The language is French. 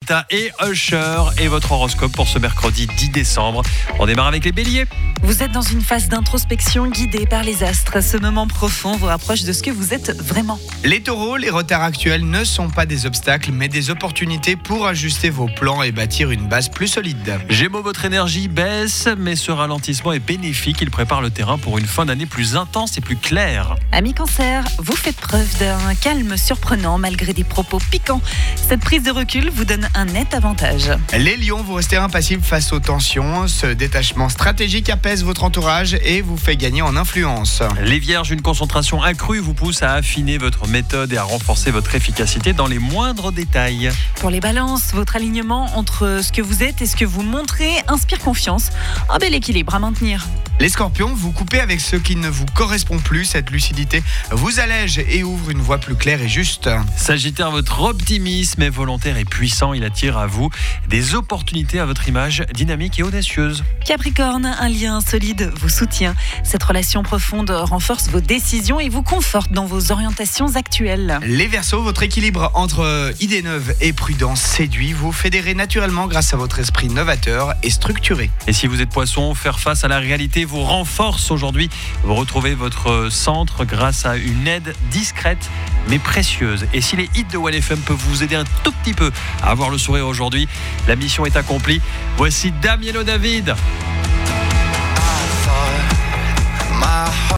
Guetta et Usher et votre horoscope pour ce mercredi 10 décembre. On démarre avec les béliers. Vous êtes dans une phase d'introspection guidée par les astres. Ce moment profond vous rapproche de ce que vous êtes vraiment. Les taureaux, les retards actuels ne sont pas des obstacles, mais des opportunités pour ajuster vos plans et bâtir une base plus solide. Gémeaux, votre énergie baisse, mais ce ralentissement est bénéfique. Il prépare le terrain pour une fin d'année plus intense et plus claire. Amis cancer, vous faites preuve d'un calme surprenant malgré des propos piquants. Cette prise de recul vous donne un net avantage. Les lions, vous restez impassibles face aux tensions. Ce détachement stratégique apaise votre entourage et vous fait gagner en influence. Les vierges, une concentration accrue vous pousse à affiner votre méthode et à renforcer votre efficacité dans les moindres détails. Pour les balances, votre alignement entre ce que vous êtes et ce que vous montrez inspire confiance. Un bel équilibre à maintenir. Les scorpions, vous coupez avec ce qui ne vous correspond plus. Cette lucidité vous allège et ouvre une voie plus claire et juste. Sagittaire, votre optimisme est volontaire et puissant. Il attire à vous des opportunités à votre image dynamique et audacieuse. Capricorne, un lien solide vous soutient. Cette relation profonde renforce vos décisions et vous conforte dans vos orientations actuelles. Les Verseaux, votre équilibre entre idées neuves et prudence séduit. Vous fédérez naturellement grâce à votre esprit novateur et structuré. Et si vous êtes poisson, faire face à la réalité vous renforce aujourd'hui. Vous retrouvez votre centre grâce à une aide discrète mais précieuse. Et si les hits de OneFM peuvent vous aider un tout petit peu à avoir le sourire aujourd'hui, la mission est accomplie. Voici Damiano David.